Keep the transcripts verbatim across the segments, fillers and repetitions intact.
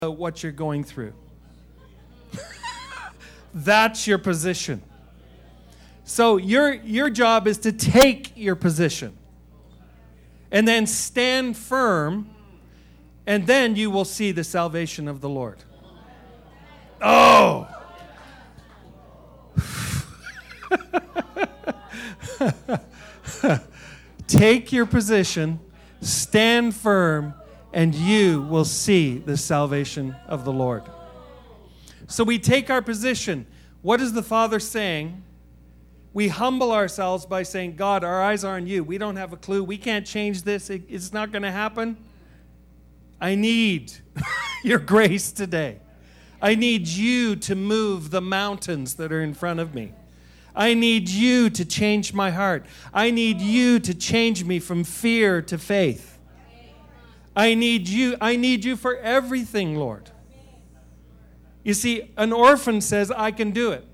what you're going through. That's your position. So your your job is to take your position and then stand firm, and then you will see the salvation of the Lord. Oh! Take your position, stand firm, and you will see the salvation of the Lord. So we take our position. What is the Father saying? We humble ourselves by saying, God, our eyes are on you. We don't have a clue. We can't change this. It, it's not going to happen. I need your grace today. I need you to move the mountains that are in front of me. I need you to change my heart. I need you to change me from fear to faith. I need you. I need you for everything, Lord. You see, an orphan says, I can do it.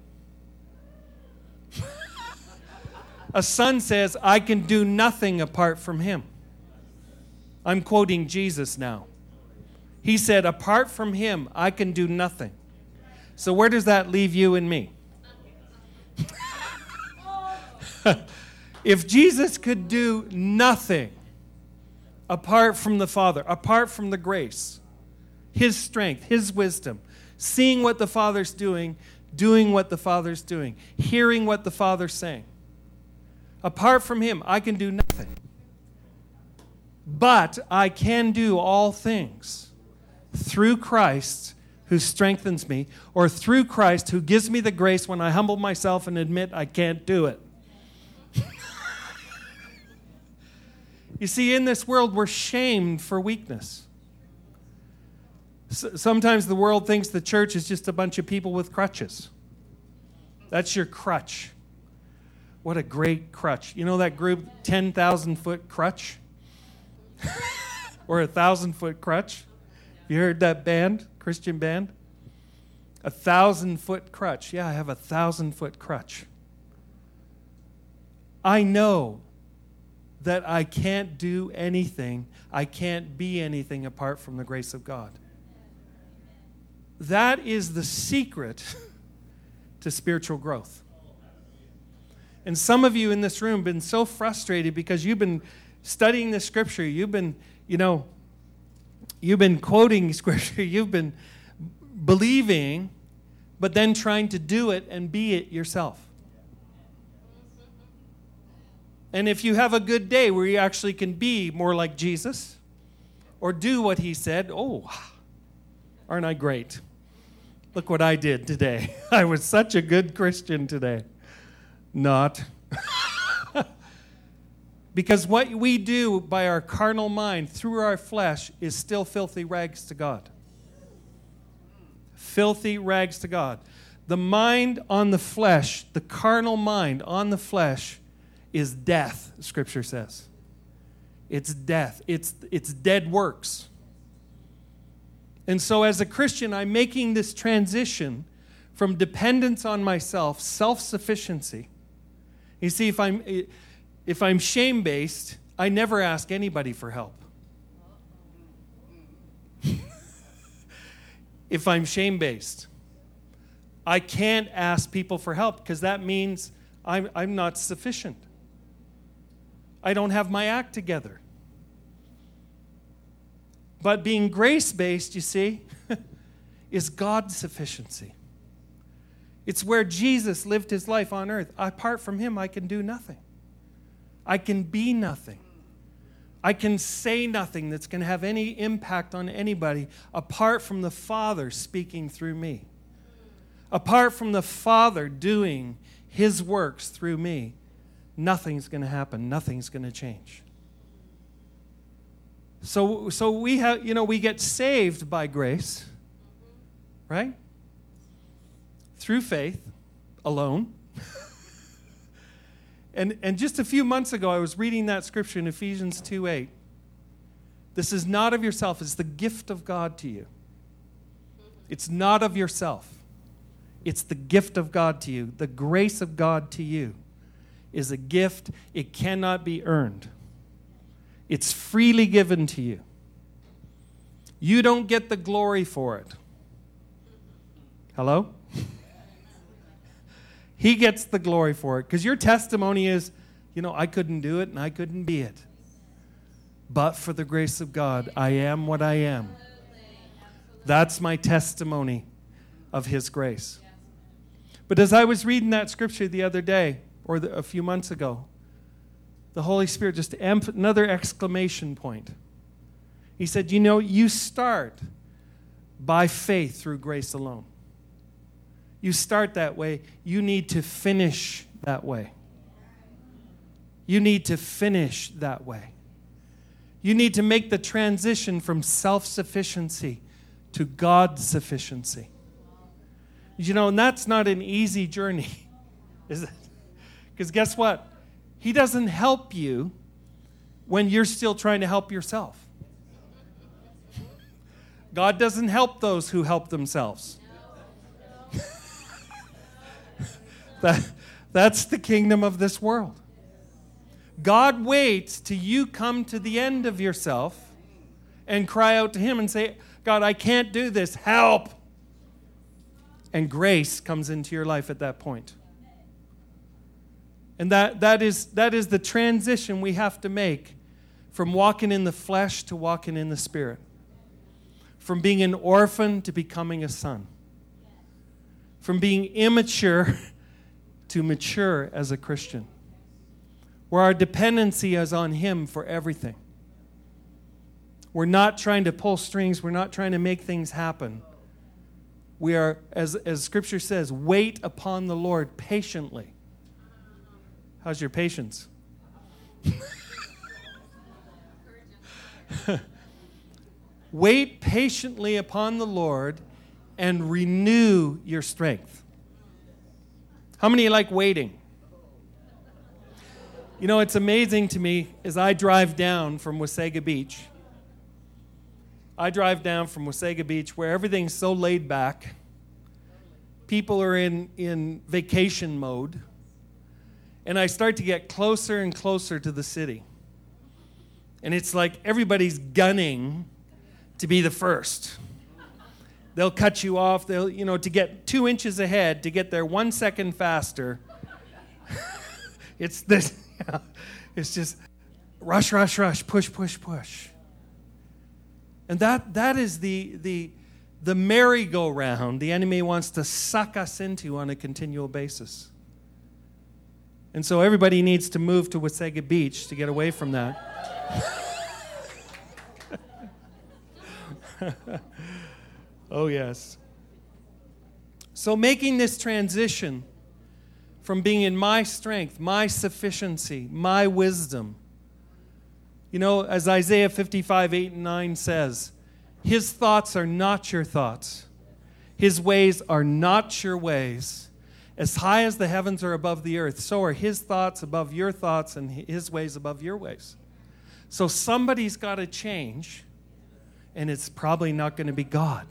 A son says, I can do nothing apart from him. I'm quoting Jesus now. He said, apart from him, I can do nothing. So where does that leave you and me? If Jesus could do nothing apart from the Father, apart from the grace, his strength, his wisdom, seeing what the Father's doing, doing what the Father's doing, hearing what the Father's saying. Apart from him, I can do nothing. But I can do all things through Christ who strengthens me, or through Christ who gives me the grace when I humble myself and admit I can't do it. You see, in this world, we're shamed for weakness. S- sometimes the world thinks the church is just a bunch of people with crutches. That's your crutch. What a great crutch. You know that group, ten thousand foot crutch? Or a one thousand foot crutch? You heard that band, Christian band? A one thousand foot crutch. Yeah, I have a one thousand foot crutch. I know that I can't do anything, I can't be anything apart from the grace of God. That is the secret to spiritual growth. And some of you in this room have been so frustrated because you've been studying the scripture, you've been, you know, you've been quoting scripture, you've been believing, but then trying to do it and be it yourself. And if you have a good day where you actually can be more like Jesus or do what he said, oh, aren't I great? Look what I did today. I was such a good Christian today. Not. Because what we do by our carnal mind through our flesh is still filthy rags to God. Filthy rags to God. The mind on the flesh, the carnal mind on the flesh, is death, Scripture says. It's death. It's, it's dead works. And so as a Christian, I'm making this transition from dependence on myself, self-sufficiency. You see, if I'm, if I'm shame-based, I never ask anybody for help. If I'm shame-based, I can't ask people for help because that means I'm, I'm not sufficient. I don't have my act together. But being grace-based, you see, is God's sufficiency. It's where Jesus lived his life on earth. Apart from him, I can do nothing. I can be nothing. I can say nothing that's going to have any impact on anybody apart from the Father speaking through me. Apart from the Father doing his works through me, nothing's going to happen. Nothing's going to change. So, so we have, you know, we get saved by grace, right? Through faith alone. and and just a few months ago, I was reading that scripture in Ephesians two eight. This is not of yourself. It's the gift of God to you. It's not of yourself. It's the gift of God to you. The grace of God to you is a gift. It cannot be earned. It's freely given to you. You don't get the glory for it. Hello? He gets the glory for it. Because your testimony is, you know, I couldn't do it and I couldn't be it. But for the grace of God, I am what I am. That's my testimony of His grace. But as I was reading that scripture the other day, or the, a few months ago, the Holy Spirit just amp- another exclamation point. He said, you know, you start by faith through grace alone. You start that way. You need to finish that way. You need to finish that way. You need to make the transition from self-sufficiency to God's sufficiency. You know, and that's not an easy journey, is it? Because guess what? He doesn't help you when you're still trying to help yourself. God doesn't help those who help themselves. that, that's the kingdom of this world. God waits till you come to the end of yourself and cry out to Him and say, God, I can't do this. Help. And grace comes into your life at that point. And that, that is, that is the transition we have to make from walking in the flesh to walking in the Spirit. From being an orphan to becoming a son. From being immature to mature as a Christian. Where our dependency is on Him for everything. We're not trying to pull strings. We're not trying to make things happen. We are, as, as Scripture says, wait upon the Lord patiently. How's your patience? Wait patiently upon the Lord and renew your strength. How many like waiting? You know, it's amazing to me as I drive down from Wasaga Beach. I drive down from Wasaga Beach where everything's so laid back. People are in, in vacation mode. And I start to get closer and closer to the city. And it's like everybody's gunning to be the first. They'll cut you off. They'll, you know, to get two inches ahead, to get there one second faster. It's this. It's just rush, rush, rush, push, push, push. And that that is the the the merry-go-round the enemy wants to suck us into on a continual basis. And so everybody needs to move to Wasaga Beach to get away from that. Oh, yes. So making this transition from being in my strength, my sufficiency, my wisdom. You know, as Isaiah fifty-five, eight and nine says, His thoughts are not your thoughts. His ways are not your ways. As high as the heavens are above the earth, so are His thoughts above your thoughts and His ways above your ways. So somebody's got to change, and it's probably not going to be God.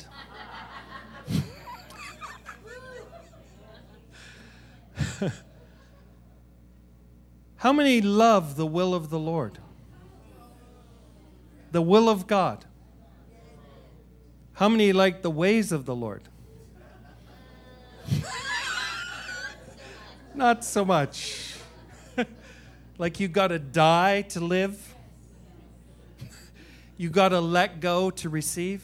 How many love the will of the Lord? The will of God. How many like the ways of the Lord? Not so much. Like you got to die to live? You got to let go to receive?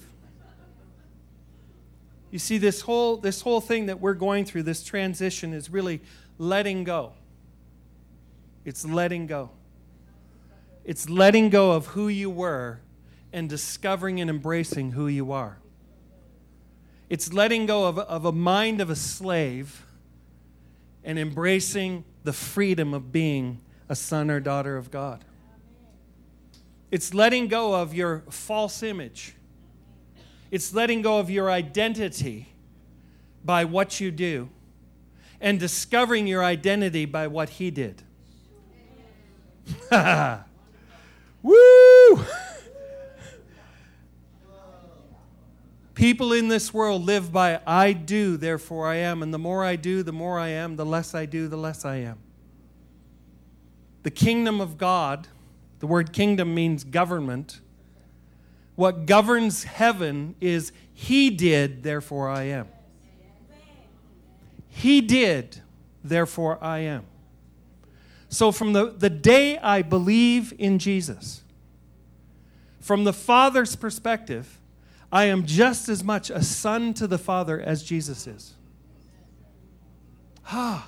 You see, this whole this whole thing that we're going through, this transition, is really letting go. It's letting go. It's letting go of who you were and discovering and embracing who you are. It's letting go of, of a mind of a slave and embracing the freedom of being a son or daughter of God. It's letting go of your false image. It's letting go of your identity by what you do and discovering your identity by what He did. Woo! People in this world live by I do, therefore I am. And the more I do, the more I am. The less I do, the less I am. The kingdom of God, the word kingdom means government. What governs heaven is He did, therefore I am. He did, therefore I am. So from the, the day I believe in Jesus, from the Father's perspective, I am just as much a son to the Father as Jesus is. Ah.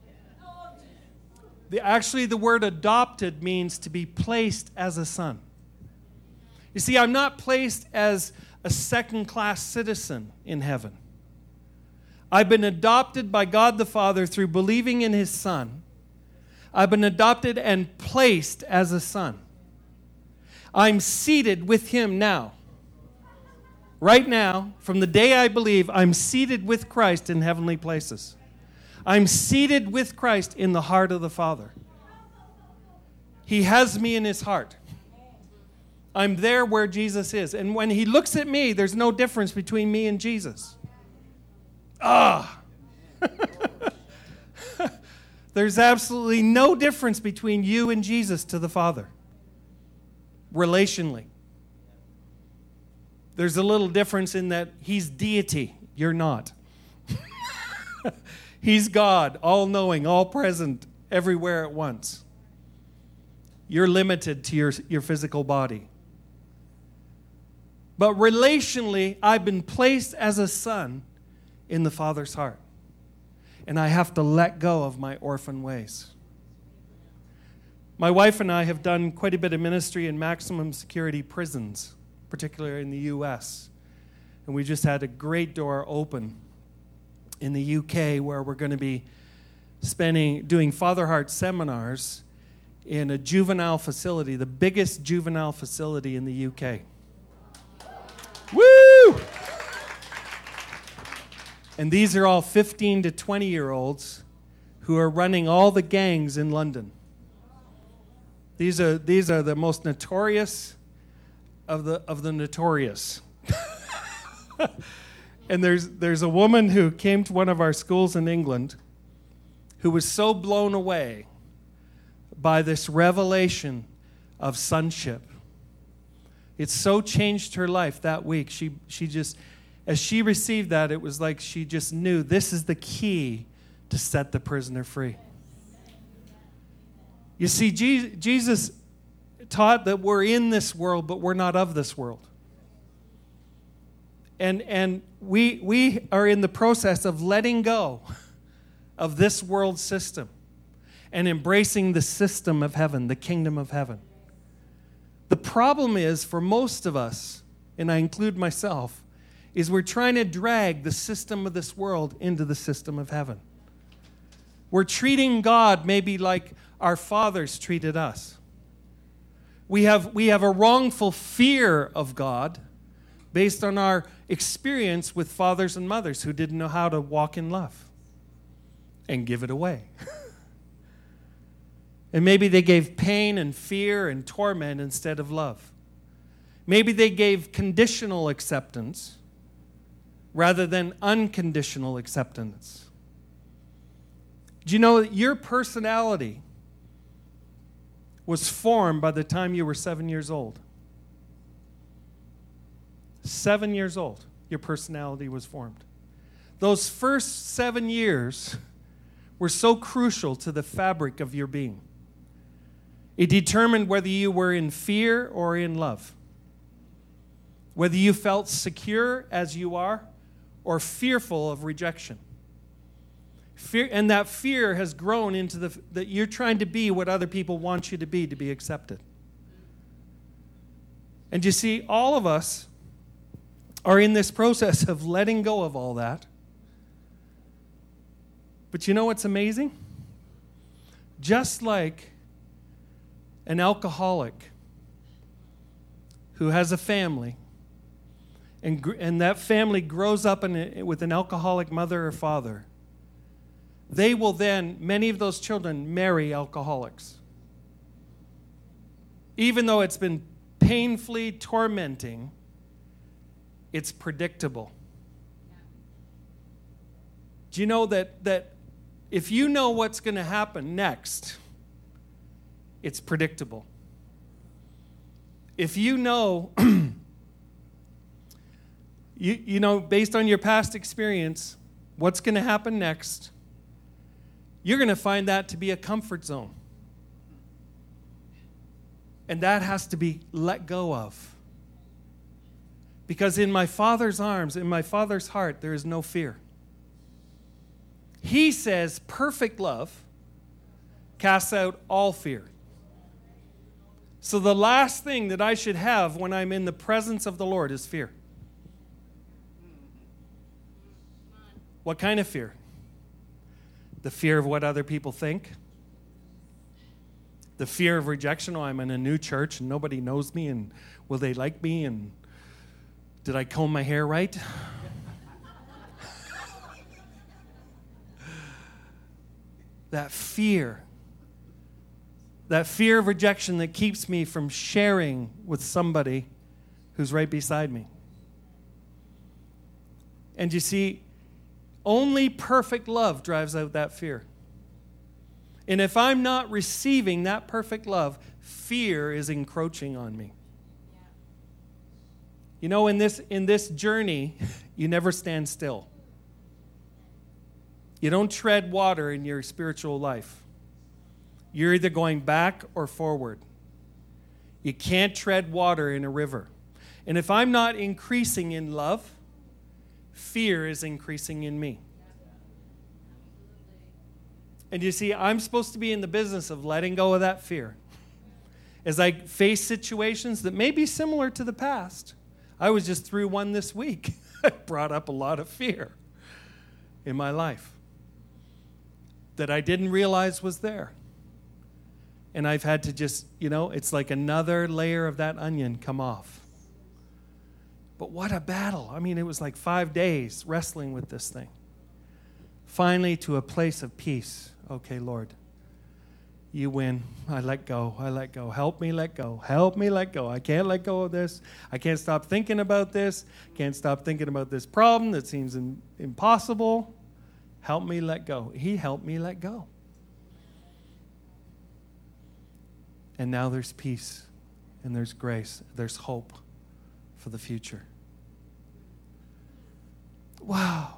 The, actually, the word adopted means to be placed as a son. You see, I'm not placed as a second-class citizen in heaven. I've been adopted by God the Father through believing in His Son. I've been adopted and placed as a son. I'm seated with Him now. Right now, from the day I believe, I'm seated with Christ in heavenly places. I'm seated with Christ in the heart of the Father. He has me in His heart. I'm there where Jesus is. And when He looks at me, there's no difference between me and Jesus. Ah! There's absolutely no difference between you and Jesus to the Father. Relationally. There's a little difference in that He's deity. You're not. He's God, all-knowing, all-present, everywhere at once. You're limited to your, your physical body. But relationally, I've been placed as a son in the Father's heart. And I have to let go of my orphan ways. My wife and I have done quite a bit of ministry in maximum security prisons, particularly in the U S. And we just had a great door open in the U K where we're going to be spending doing Father Heart seminars in a juvenile facility, the biggest juvenile facility in the U K. Woo! And these are all fifteen to twenty-year-olds who are running all the gangs in London. These are these are the most notorious of the of the notorious. And there's there's a woman who came to one of our schools in England who was so blown away by this revelation of sonship. It so changed her life that week. She she just, as she received that, it was like she just knew this is the key to set the prisoner free. You see, Jesus taught that we're in this world, but we're not of this world. And and we we are in the process of letting go of this world system and embracing the system of heaven, the kingdom of heaven. The problem is, for most of us, and I include myself, is we're trying to drag the system of this world into the system of heaven. We're treating God maybe like our fathers treated us. We have, we have a wrongful fear of God based on our experience with fathers and mothers who didn't know how to walk in love and give it away. And maybe they gave pain and fear and torment instead of love. Maybe they gave conditional acceptance rather than unconditional acceptance. Do you know that your personality was formed by the time you were seven years old? Seven years old, your personality was formed. Those first seven years were so crucial to the fabric of your being. It determined whether you were in fear or in love. Whether you felt secure as you are or fearful of rejection. Fear, and that fear has grown into the that you're trying to be what other people want you to be to be accepted. And you see, all of us are in this process of letting go of all that. But you know what's amazing? Just like an alcoholic who has a family, and, and that family grows up in a, with an alcoholic mother or father, they will then, many of those children, marry alcoholics. Even though it's been painfully tormenting, it's predictable. Do you know that, that if you know what's going to happen next, it's predictable. If you know You, you know, based on your past experience, what's going to happen next? You're going to find that to be a comfort zone. And that has to be let go of. Because in my Father's arms, in my Father's heart, there is no fear. He says perfect love casts out all fear. So the last thing that I should have when I'm in the presence of the Lord is fear. What kind of fear? The fear of what other people think. The fear of rejection. Oh, I'm in a new church and nobody knows me, and will they like me, and did I comb my hair right? That fear. That fear of rejection that keeps me from sharing with somebody who's right beside me. And you see, only perfect love drives out that fear. And if I'm not receiving that perfect love, fear is encroaching on me. You know, in this in this journey, you never stand still. You don't tread water in your spiritual life. You're either going back or forward. You can't tread water in a river. And if I'm not increasing in love, fear is increasing in me. And you see, I'm supposed to be in the business of letting go of that fear. As I face situations that may be similar to the past. I was just through one this week. It brought up a lot of fear in my life that I didn't realize was there. And I've had to just, you know, it's like another layer of that onion come off. But what a battle. I mean, it was like five days wrestling with this thing. Finally, to a place of peace. Okay, Lord, you win. I let go. I let go. Help me let go. Help me let go. I can't let go of this. I can't stop thinking about this. Can't stop thinking about this problem that seems in, impossible. Help me let go. He helped me let go. And now there's peace, and there's grace, there's hope for the future. Wow.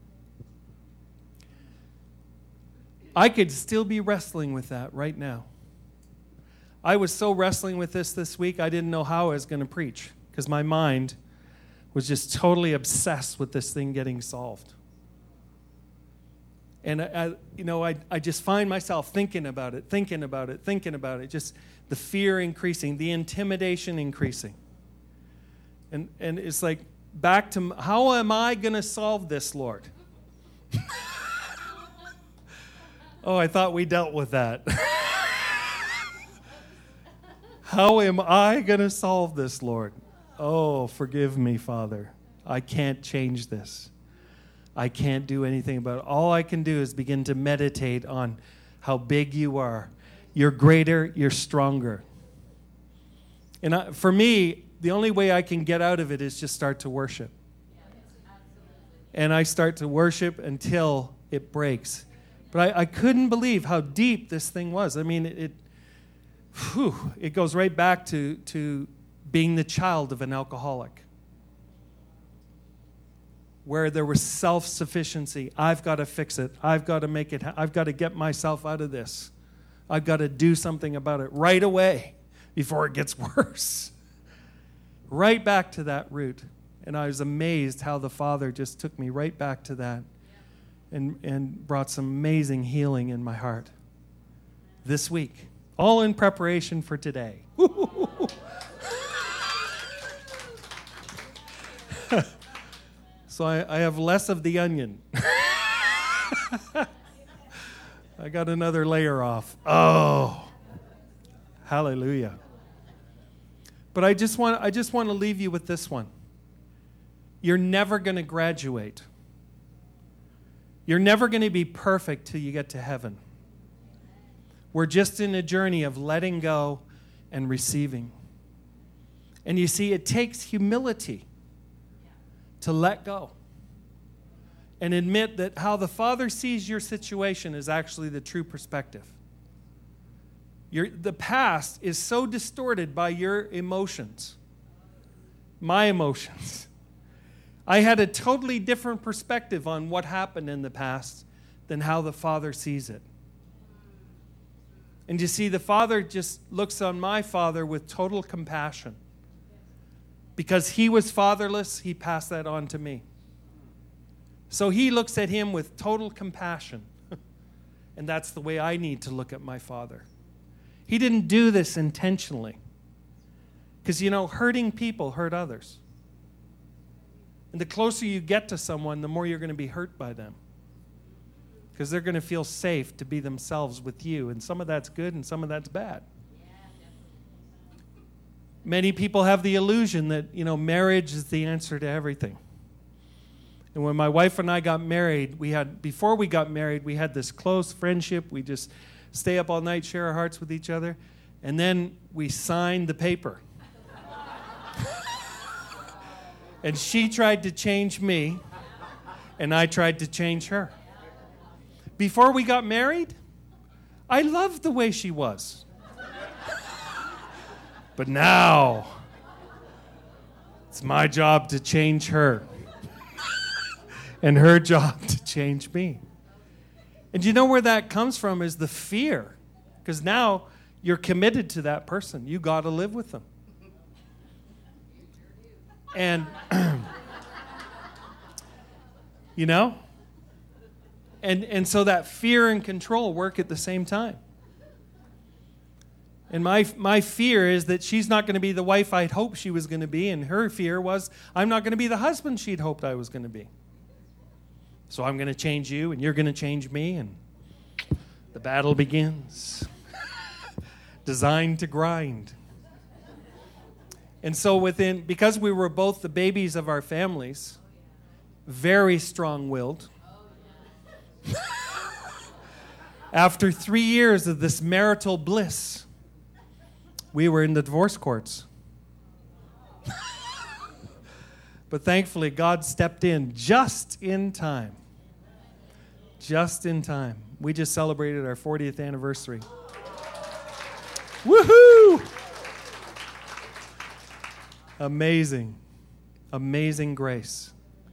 I could still be wrestling with that right now. I was so wrestling with this this week, I didn't know how I was going to preach, because my mind was just totally obsessed with this thing getting solved. And, I, I, you know, I, I just find myself thinking about it, thinking about it, thinking about it, just the fear increasing, the intimidation increasing. And, and it's like, back to, how am I going to solve this, Lord? Oh, I thought we dealt with that. How am I going to solve this, Lord? Oh, forgive me, Father. I can't change this. I can't do anything about it. All I can do is begin to meditate on how big you are. You're greater, you're stronger. And I, for me, the only way I can get out of it is just start to worship. And I start to worship until it breaks. But I, I couldn't believe how deep this thing was. I mean, it it, whew, it goes right back to, to being the child of an alcoholic, where there was self-sufficiency. I've got to fix it. I've got to make it. Ha- I've got to get myself out of this. I've got to do something about it right away before it gets worse. Right back to that root. And I was amazed how the Father just took me right back to that and, and brought some amazing healing in my heart this week. All in preparation for today. So I, I have less of the onion. I got another layer off. Oh, hallelujah. But I just want I just want to leave you with this one. You're never going to graduate. You're never going to be perfect till you get to heaven. We're just in a journey of letting go and receiving. And you see, it takes humility to let go and admit that how the Father sees your situation is actually the true perspective. Your, the past is so distorted by your emotions, my emotions. I had a totally different perspective on what happened in the past than how the Father sees it. And you see, the Father just looks on my father with total compassion. Because he was fatherless, he passed that on to me. So he looks at him with total compassion. And that's the way I need to look at my father. He didn't do this intentionally. Because, you know, hurting people hurt others. And the closer you get to someone, the more you're going to be hurt by them. Because they're going to feel safe to be themselves with you. And some of that's good and some of that's bad. Many people have the illusion that, you know, marriage is the answer to everything. And when my wife and I got married, we had, before we got married, we had this close friendship. We just stay up all night, share our hearts with each other. And then we signed the paper. And she tried to change me, and I tried to change her. Before we got married, I loved the way she was. But now, it's my job to change her. And her job to change me. And you know where that comes from is the fear. Because now you're committed to that person. You got to live with them. And, you know? And, and so that fear and control work at the same time. And my my fear is that she's not going to be the wife I'd hoped she was going to be. And her fear was I'm not going to be the husband she'd hoped I was going to be. So I'm going to change you, and you're going to change me, and the battle begins. Designed to grind. And so within, because we were both the babies of our families, very strong-willed, after three years of this marital bliss, we were in the divorce courts. But thankfully, God stepped in just in time. Just in time. We just celebrated our fortieth anniversary. Woohoo! Amazing. Amazing grace.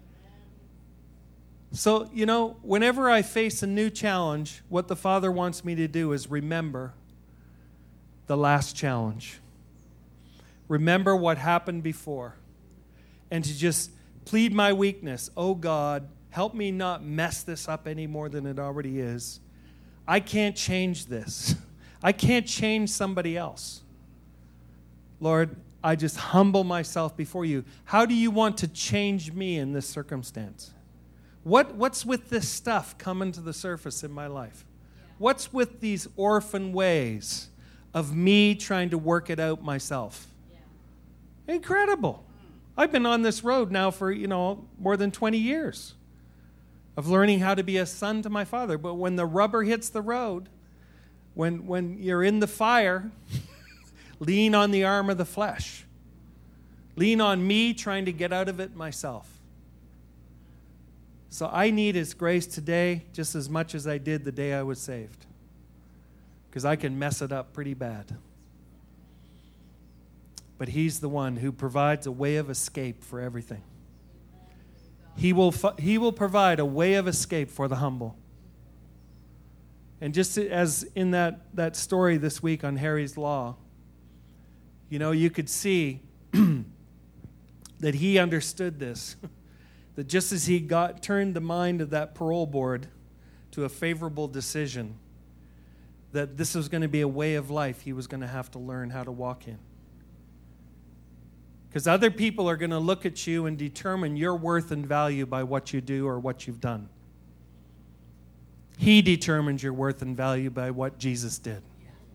So, you know, whenever I face a new challenge, what the Father wants me to do is remember the last challenge. Remember what happened before. And to just plead my weakness. Oh God, help me not mess this up any more than it already is. I can't change this. I can't change somebody else. Lord, I just humble myself before you. How do you want to change me in this circumstance? What, what's with this stuff coming to the surface in my life? What's with these orphan ways of me trying to work it out myself? Incredible. I've been on this road now for, you know, more than twenty years of learning how to be a son to my Father. But when the rubber hits the road, when, when you're in the fire, lean on the arm of the flesh. Lean on me trying to get out of it myself. So I need His grace today just as much as I did the day I was saved. Because I can mess it up pretty bad. But He's the one who provides a way of escape for everything. He will, he will provide a way of escape for the humble. And just as in that, that story this week on Harry's Law, you know, you could see that he understood this. That just as he got turned the mind of that parole board to a favorable decision, that this was going to be a way of life he was going to have to learn how to walk in. Because other people are going to look at you and determine your worth and value by what you do or what you've done. He determines your worth and value by what Jesus did.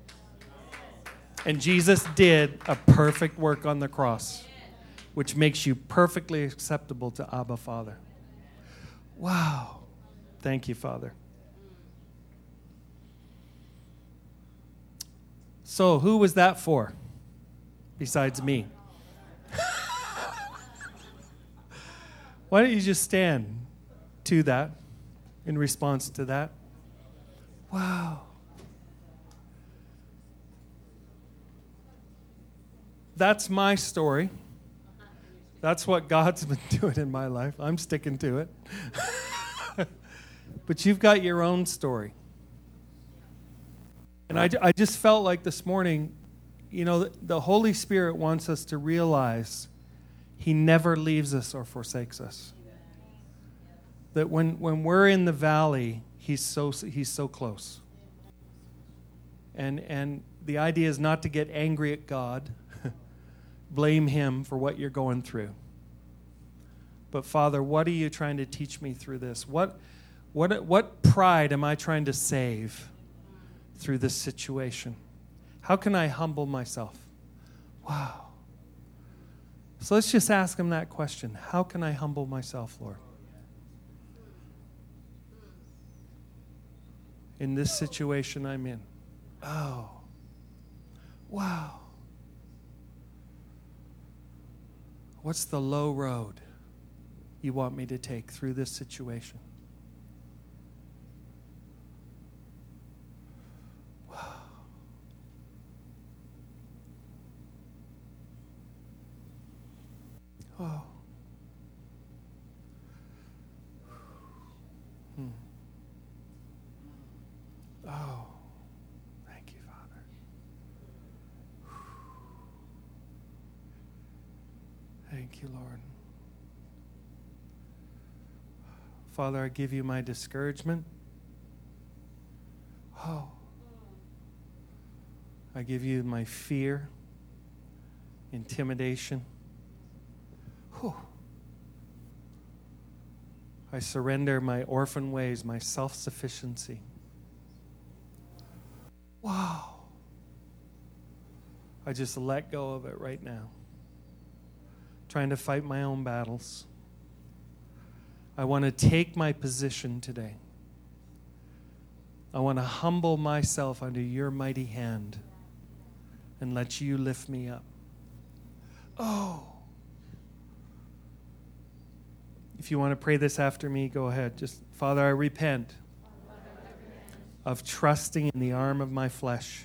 And Jesus did a perfect work on the cross, which makes you perfectly acceptable to Abba, Father. Wow. Thank you, Father. So, who was that for besides me? Why don't you just stand to that in response to that? Wow. That's my story. That's what God's been doing in my life. I'm sticking to it. But you've got your own story. And I, I just felt like this morning, you know, the, the Holy Spirit wants us to realize He never leaves us or forsakes us. That when, when we're in the valley, He's so He's so close. And and the idea is not to get angry at God, blame Him for what you're going through. But Father, what are you trying to teach me through this? What what what pride am I trying to save through this situation? How can I humble myself? Wow. So let's just ask Him that question. How can I humble myself, Lord? In this situation I'm in. Oh. Wow. What's the low road you want me to take through this situation? Wow. Oh. Hmm. Oh. Thank you, Father. Thank you, Lord. Father, I give you my discouragement. Oh. I give you my fear, intimidation. Whew. I surrender my orphan ways, my self-sufficiency. Wow. I just let go of it right now. Trying to fight my own battles. I want to take my position today. I want to humble myself under your mighty hand and let you lift me up. Oh. If you want to pray this after me, go ahead. Just, Father, I repent of trusting in the arm of my flesh,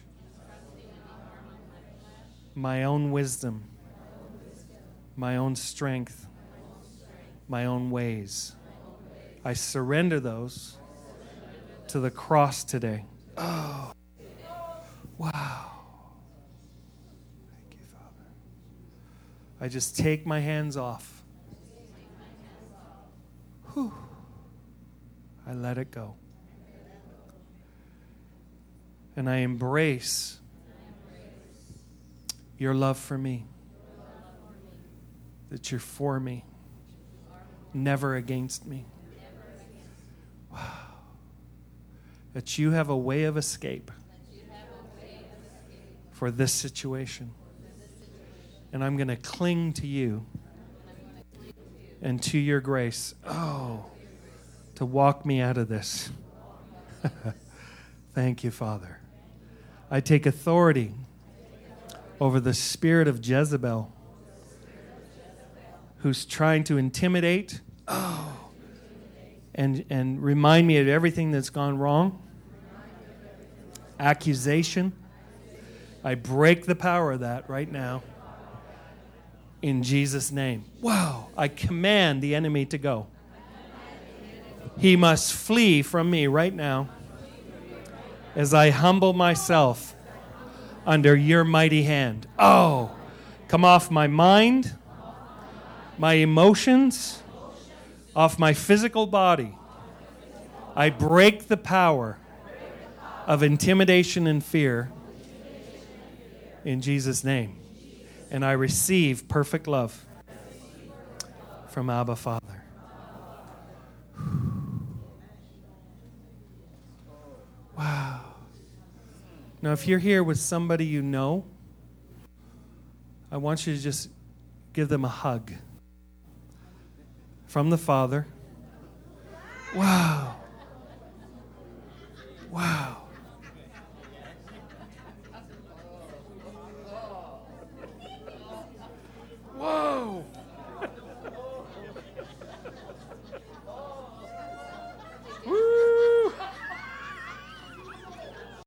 my own wisdom, my own strength, my own ways. I surrender those to the cross today. Oh, wow. Thank you, Father. I just take my hands off. Whew. I let it go. And I embrace your love for me. That you're for me, never against me. Wow. That you have a way of escape for this situation. And I'm going to cling to you and to your grace. Oh, to walk me out of this. Thank you, Father. I take authority over the spirit of Jezebel, who's trying to intimidate oh, and, and remind me of everything that's gone wrong. Accusation. I break the power of that right now in Jesus' name. Wow. I command the enemy to go. He must flee from me right now as I humble myself under your mighty hand. Oh, come off my mind, my emotions, off my physical body. I break the power of intimidation and fear in Jesus' name. And I receive perfect love from Abba Father. Wow. Now, if you're here with somebody you know, I want you to just give them a hug from the Father. Wow. Wow.